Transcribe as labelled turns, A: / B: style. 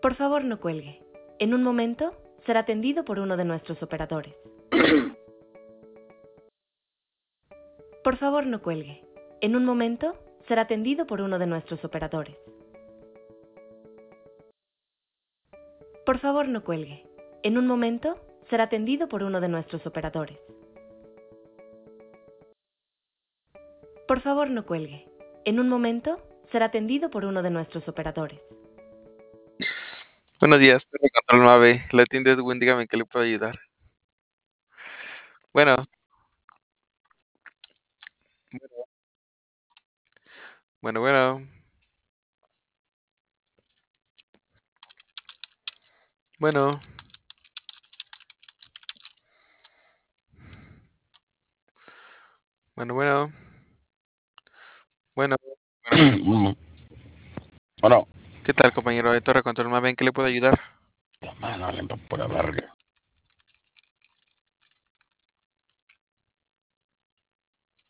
A: Por favor, no cuelgue. En un momento será atendido por uno de nuestros operadores. Por favor, no cuelgue. En un momento será atendido por uno de nuestros operadores. Por favor, no cuelgue. En un momento será atendido por uno de nuestros operadores. Por favor, no cuelgue. En un momento será atendido por uno de nuestros operadores.
B: Buenos días, Torre Control Mave. La tienda Edwin, dígame en qué le puedo ayudar. Bueno, bueno, bueno, bueno, bueno, bueno, bueno, bueno.
C: Bueno,
B: ¿Qué tal, compañero de Torre Control Mave? ¿En qué le puedo ayudar?
C: mano, por la verga.